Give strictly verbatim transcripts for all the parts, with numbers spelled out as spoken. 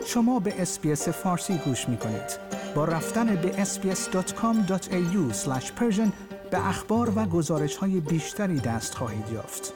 شما به اس‌بی‌اس فارسی گوش می‌کنید. با رفتن به اس بی اس دات کام دات ای یو اسلش پرشن به اخبار و گزارش‌های بیشتری دست خواهید یافت.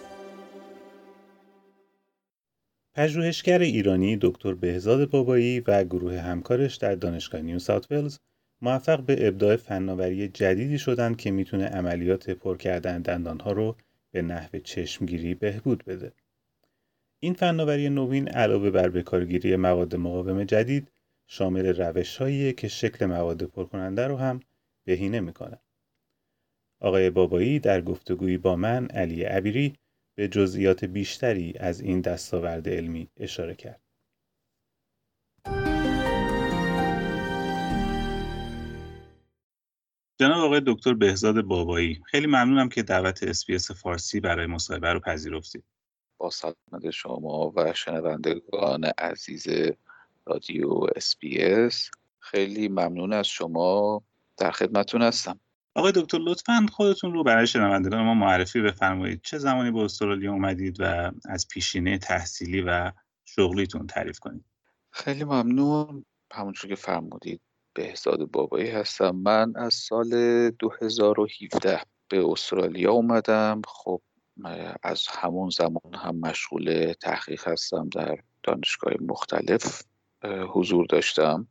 پژوهشگر ایرانی دکتر بهزاد بابایی و گروه همکارش در دانشگاه نیو ساوت ولز موفق به ابداع فناوری جدیدی شدند که میتونه عملیات پر کردن دندانها رو به نحو چشمگیری بهبود بده. این فناوری نوین علاوه بر بکارگیری مواد مقاوم جدید شامل روش‌هاییه که شکل مواد پرکننده رو هم بهینه میکنه. آقای بابایی در گفتگویی با من علی عبیری به جزئیات بیشتری از این دستاورد علمی اشاره کرد. جناب آقای دکتر بهزاد بابایی، خیلی ممنونم که دعوت اس‌بی‌اس فارسی برای مصاحبه رو پذیرفتید. با سلامت شما و شنوندگان عزیز رادیو اس‌بی‌اس، خیلی ممنون از شما، در خدمتتون هستم. آقای دکتر لطفاً خودتون رو برای شنوندگان ما معرفی بفرمایید. چه زمانی به استرالیا اومدید و از پیشینه تحصیلی و شغلیتون تعریف کنید. خیلی ممنون. همونجور که فرمودید بهزاد بابایی هستم. من از سال دو هزار و هفده به استرالیا اومدم. خب از همون زمان هم مشغول تحقیق هستم، در دانشگاه مختلف حضور داشتم.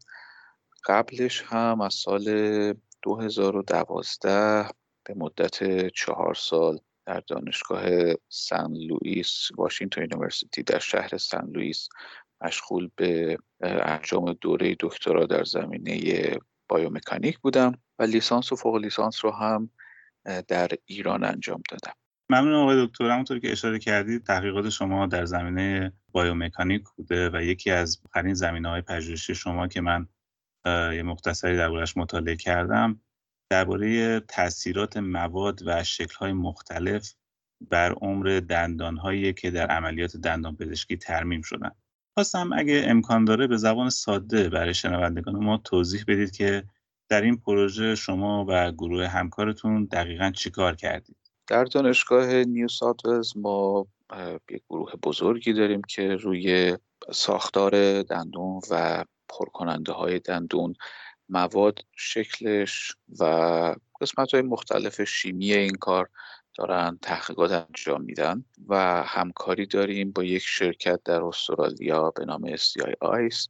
قبلش هم از سال دو هزار و دوازده به مدت چهار سال در دانشگاه سن لوئیس واشنگتن یونیورسیتی در شهر سن لوئیس مشغول به انجام دوره دکترا در زمینه بایومکانیک بودم و لیسانس و فوق لیسانس رو هم در ایران انجام دادم. ممنون آقای دکتر. همونطور که اشاره کردید تحقیقات شما در زمینه بایومکانیک بوده و یکی از آخرین زمینه‌های پژوهشی شما که من یه مختصری درباره‌اش مطالعه کردم درباره تاثیرات مواد و شکل‌های مختلف بر عمر دندان‌هایی که در عملیات دندانپزشکی ترمیم شدن. خواستم اگه امکان داره به زبان ساده برای شنوندگان ما توضیح بدید که در این پروژه شما و گروه همکارتون دقیقاً چیکار کردید؟ در دانشگاه نیو ساوت ولز ما یک گروه بزرگی داریم که روی ساختار دندون و پرکننده های دندون، مواد، شکلش و قسمت های مختلف شیمی این کار دارن تحقیقات انجام میدن و همکاری داریم با یک شرکت در استرالیا به نام اس سی آی آیس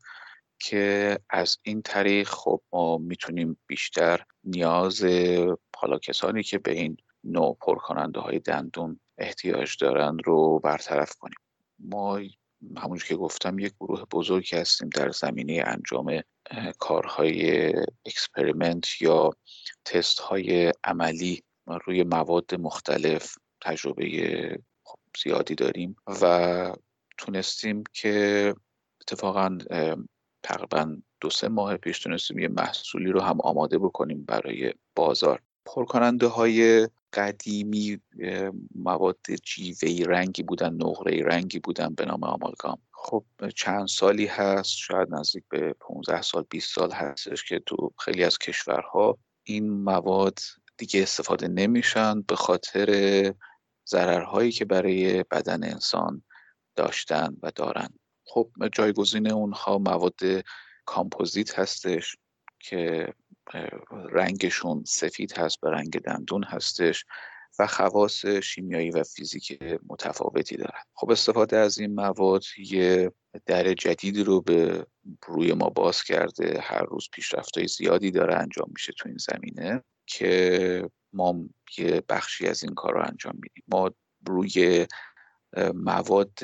که از این طریق خب ما میتونیم بیشتر نیاز حالا کسانی که به این نوع پرکننده های دندون احتیاج دارند رو برطرف کنیم. ما همونجور که گفتم یک گروه بزرگی هستیم در زمینه انجام کارهای اکسپریمنت یا تست های عملی روی مواد مختلف تجربه زیادی داریم و تونستیم که اتفاقا تقریبا دو سه ماه پیش تونستیم یه محصولی رو هم آماده بکنیم برای بازار. پرکننده های قدیمی مواد جیوه‌ای رنگی بودن، نقره‌ای رنگی بودن به نام آمالگام. خب چند سالی هست، شاید نزدیک به پانزده سال بیست سال هستش که تو خیلی از کشورها این مواد دیگه استفاده نمیشن به خاطر ضررهایی که برای بدن انسان داشتن و دارن. خب جایگزین اونها مواد کامپوزیت هستش که رنگشون سفید هست، به رنگ دندون هستش و خواص شیمیایی و فیزیکی متفاوتی دارن. خب استفاده از این مواد یه در جدیدی رو به روی ما باز کرده. هر روز پیشرفت‌های زیادی داره انجام میشه تو این زمینه که ما یه بخشی از این کار رو انجام میدیم. ما روی مواد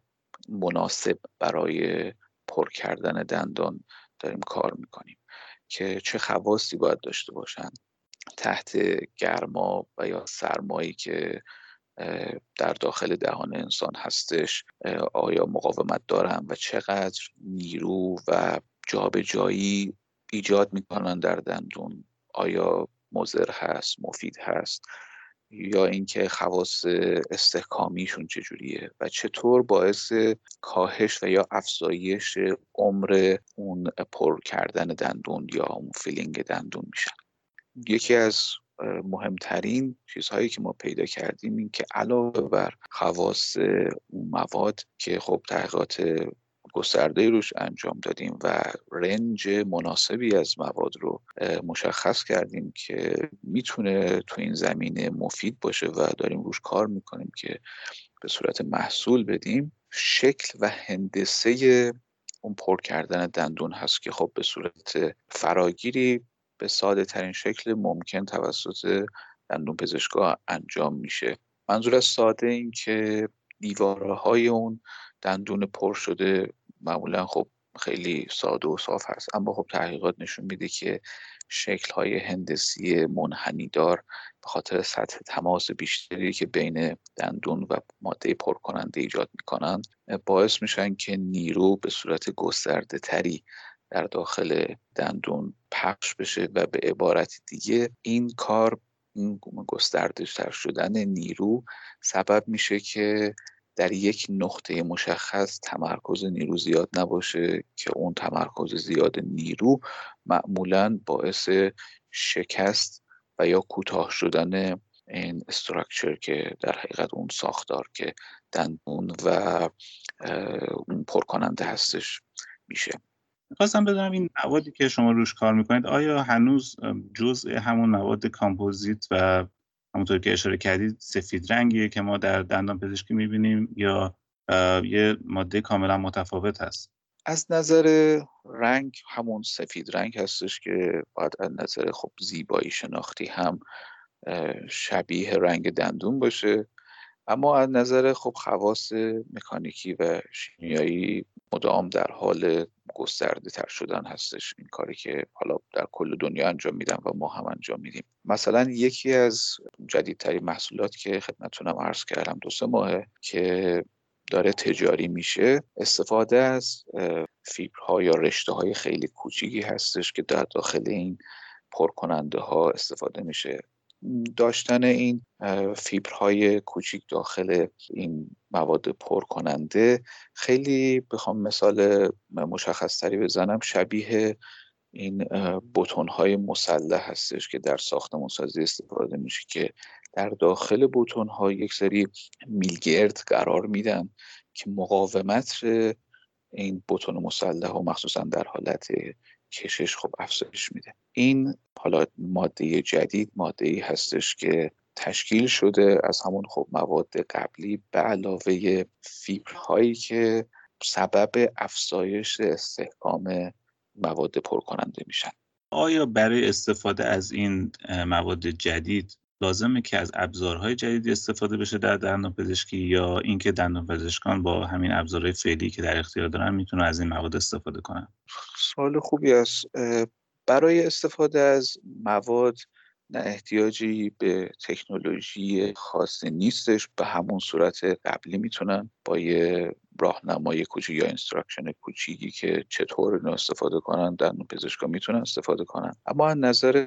مناسب برای پر کردن دندان داریم کار میکنیم که چه خواصی باید داشته باشن تحت گرما و یا سرمایی که در داخل دهان انسان هستش، آیا مقاومت دارن و چقدر نیرو و جابجایی ایجاد میکنن در دندون، آیا مضر هست، مفید هست، یا اینکه خواص استحکامیشون چجوریه و چطور باعث کاهش و یا افزایش عمر اون پر کردن دندون یا اون فیلینگ دندون میشن. یکی از مهمترین چیزهایی که ما پیدا کردیم این که علاوه بر خواص اون مواد که خب تحقیقات گسترده روش انجام دادیم و رنج مناسبی از مواد رو مشخص کردیم که میتونه تو این زمینه مفید باشه و داریم روش کار میکنیم که به صورت محصول بدیم، شکل و هندسه اون پر کردن دندون هست که خب به صورت فراگیری به ساده ترین شکل ممکن توسط دندون پزشکا انجام میشه. منظور از ساده این که دیوارهای اون دندون پر شده معمولا خب خیلی ساده و صاف هست، اما خب تحقیقات نشون میده که شکل‌های هندسی منحنیدار به خاطر سطح تماس بیشتری که بین دندون و ماده پرکننده ایجاد میکنن باعث میشن که نیرو به صورت گسترده تری در داخل دندون پخش بشه و به عبارت دیگه این کار، این گسترده تر شدن نیرو سبب میشه که در یک نقطه مشخص تمرکز نیرو زیاد نباشه که اون تمرکز زیاد نیرو معمولاً باعث شکست و یا کوتاه شدن این استراکچر که در حقیقت اون ساختار که دندون و اون پرکننده هستش میشه. خواستم بدونم این موادی که شما روش کار میکنید آیا هنوز جزء همون مواد کامپوزیت و همونطور که اشاره کردید سفید رنگیه که ما در دندان پزشکی میبینیم یا یه ماده کاملا متفاوت هست؟ از نظر رنگ همون سفید رنگ هستش که باید از نظر خب زیبایی شناختی هم شبیه رنگ دندون باشه، اما از نظر خب خواص مکانیکی و شیمیایی مدام در حال گسترده تر شدن هستش. این کاری که حالا در کل دنیا انجام میدن و ما هم انجام میدیم. مثلا یکی از جدیدترین محصولات که خدمتتونم عرض کردم دو سه ماهه که داره تجاری میشه، استفاده از فیبرها یا رشته های خیلی کوچیکی هستش که در داخل این پرکننده ها استفاده میشه. داشتن این فیبرهای کوچیک داخل این مواد پرکننده خیلی بخوام مثال مشخص تری بزنم شبیه این بتون‌های مسلح هستش که در ساختمان‌سازی استفاده میشه که در داخل بتون‌ها یک سری میلگرد قرار میدن که مقاومت این بتون مسلح و مخصوصا در حالت کشش خب افزایش میده. این حالا ماده جدید ماده‌ای هستش که تشکیل شده از همون خب مواد قبلی به علاوه فیبرهایی که سبب افزایش استحکام مواد پرکننده میشن. آیا برای استفاده از این مواد جدید لازمه که از ابزارهای جدیدی استفاده بشه در دندان پزشکی یا اینکه دندان پزشکان با همین ابزارهای فعلی که در اختیار دارن میتونن از این مواد استفاده کنن؟ سوال خوبی است. برای استفاده از مواد نه احتیاجی به تکنولوژی خاصی نیستش، به همون صورت قبلی میتونن با یه راهنمای کوچیک یا اینستراکشن کوچیکی که چطور اینو استفاده کنن دندون پزشکا میتونن استفاده کنن. اما از نظر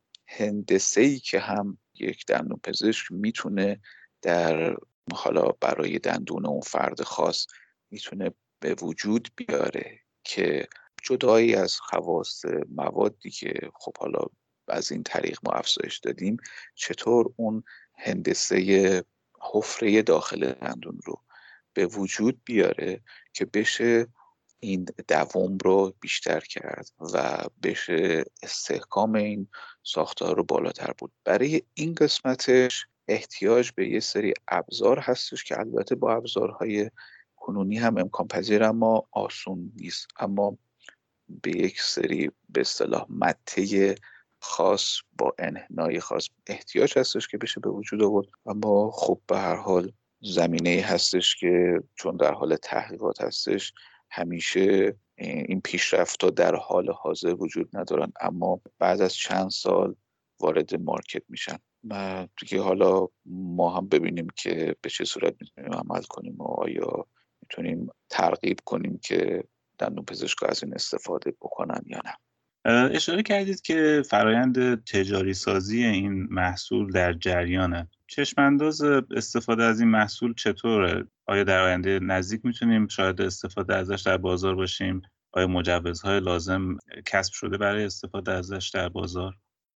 هندسه‌ای که هم یک دندون پزشک میتونه در حالا برای دندون اون فرد خاص میتونه به وجود بیاره که جدایی از خواص موادی که خب حالا از این طریق ما افزایش دادیم چطور اون هندسه حفره داخل دندون رو به وجود بیاره که بشه این دوام رو بیشتر کرد و بشه استحکام این ساختار رو بالاتر بود. برای این قسمتش احتیاج به یه سری ابزار هستش که البته با ابزارهای کنونی هم امکان پذیر اما آسون نیست، اما به یک سری به اصطلاح مته خاص با انحنای خاص احتیاج هستش که بشه به وجود آورد. اما خب به هر حال زمینه هستش که چون در حال تحقیقات هستش همیشه این پیشرفت‌ها در حال حاضر وجود ندارن، اما بعد از چند سال وارد مارکت میشن و دیگه حالا ما هم ببینیم که به چه صورت میتونیم عمل کنیم و آیا میتونیم ترغیب کنیم که دندون پزشکا از این استفاده بکنن یا نه. اشاره کردید که فرایند تجاری سازی این محصول در جریانه. چشمانداز استفاده از این محصول چطوره؟ آیا در آینده نزدیک میتونیم شاید استفاده ازش در بازار باشیم؟ آیا مجوزهای لازم کسب شده برای استفاده ازش در بازار؟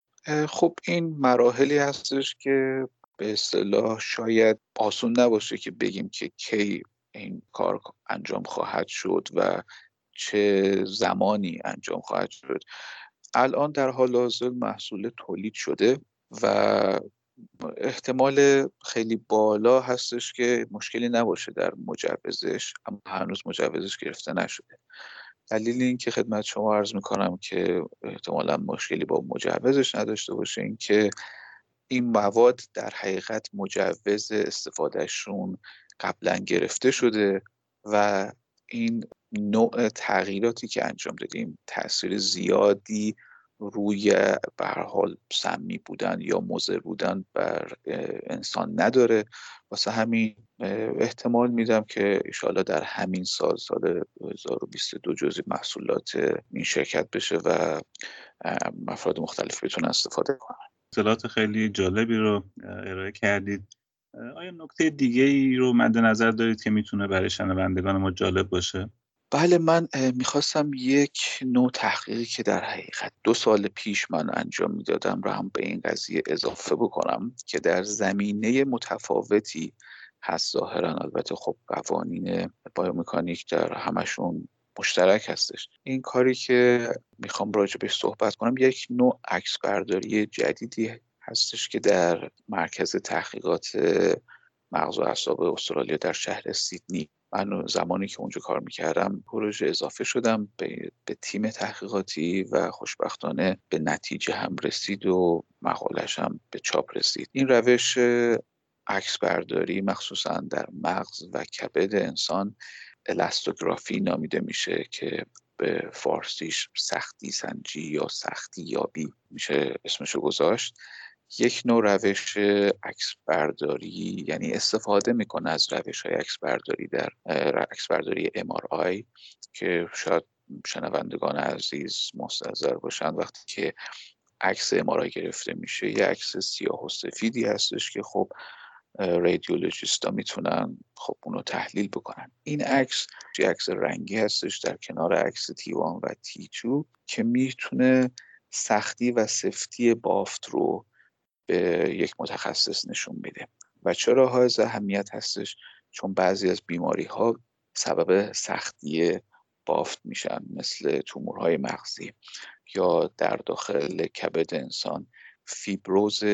خب این مراحلی هستش که به اصطلاح شاید آسون نباشه که بگیم که کی این کار انجام خواهد شد و چه زمانی انجام خواهد شد. الان در حال حاضر محصول تولید شده و احتمال خیلی بالا هستش که مشکلی نباشه در مجوزش، اما هنوز مجوزش گرفته نشده. دلیل این که خدمت شما عرض میکنم که احتمالا مشکلی با مجوزش نداشته باشه این که این مواد در حقیقت مجوز استفادهشون قبلا گرفته شده و این نوع تغییراتی که انجام دادیم تأثیر زیادی روی به هر حال سمی بودن یا مضر بودن بر انسان نداره. واسه همین احتمال میدم که انشاءالله در همین سال سال دو هزار و بیست و دو جزئی محصولات این شرکت بشه و افراد مختلف بتونن استفاده کنن. اطلاعات خیلی جالبی رو ارائه کردید. آیا نکته دیگه ای رو مد نظر دارید که میتونه برای شنوندگان ما جالب باشه؟ بله، من میخواستم یک نوع تحقیقی که در حقیقت دو سال پیش من انجام میدادم رو هم به این قضیه اضافه بکنم که در زمینه متفاوتی هست ظاهرا. البته خب قوانین بیومکانیک در همشون مشترک هستش. این کاری که میخوام راجبش صحبت کنم یک نوع عکس برداری جدیدی هستش که در مرکز تحقیقات مغز و اعصاب استرالیا در شهر سیدنی، من زمانی که اونجا کار میکردم پروژه اضافه شدم به, به تیم تحقیقاتی و خوشبختانه به نتیجه هم رسید و مقالش هم به چاپ رسید. این روش عکس برداری مخصوصا در مغز و کبد انسان الاستوگرافی نامیده میشه که به فارسیش سختی سنجی یا سختی یابی میشه اسمشو گذاشت. یک نوع روش عکس برداری، یعنی استفاده میکنه از روش های عکس برداری در عکس برداری ام آر آی که شاید شنوندگان عزیز مستحضر باشن. وقتی که عکس ام آر آی گرفته میشه یه عکس سیاه و سفیدی هستش که خب رادیولوژیستا میتونن خب اونو تحلیل بکنن. این عکس یه عکس رنگی هستش در کنار عکس تی وان و تی تو که میتونه سختی و سفتی بافت رو به یک متخصص نشون میده. و چرا حائز اهمیت هستش؟ چون بعضی از بیماری ها سبب سختی بافت میشن، مثل تومورهای مغزی یا در داخل کبد انسان فیبروز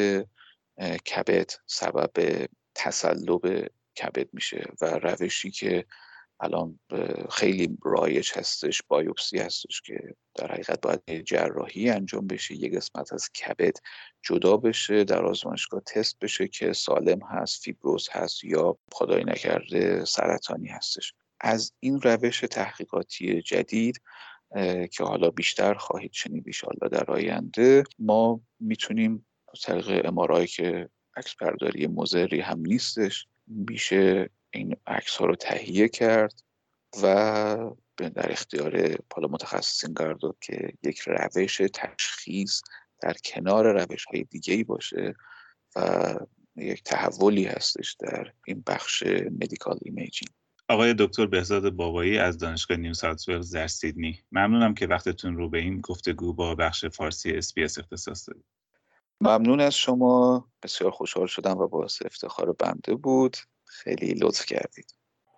کبد سبب تصلب کبد میشه و روشی که الان خیلی رایج هستش بایوپسی هستش که در حقیقت باید جراحی انجام بشه، یک قسمت از کبد جدا بشه، در آزمایشگاه تست بشه که سالم هست، فیبروز هست یا خدای نکرده سرطانی هستش. از این روش تحقیقاتی جدید که حالا بیشتر خواهید شنید انشالله در آینده، ما میتونیم طریق ام آر آی که عکس برداری مضری هم نیستش میشه این عکس ها رو تهیه کرد و در اختیار حالا متخصصین قرار داد که یک روش تشخیص در کنار روش های دیگه‌ای باشه و یک تحولی هستش در این بخش مدیکال ایمیجینگ. آقای دکتر بهزاد بابایی از دانشگاه نیو ساوت ولز در سیدنی، ممنونم که وقتتون رو به این گفتگو با بخش فارسی اس بی اس اختصاص دادید. ممنون از شما، بسیار خوشحال شدم و باعث افتخار بنده بود. خیلی لطف کردید.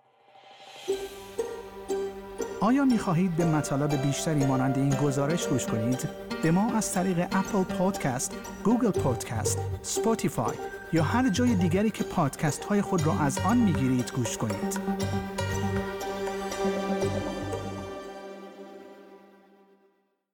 آیا می خواهید به مطالب بیشتری مانند این گزارش گوش کنید؟ به ما از طریق اپل پادکست، گوگل پادکست، اسپاتیفای یا هر جای دیگری که پادکست های خود را از آن می گیرید گوش کنید.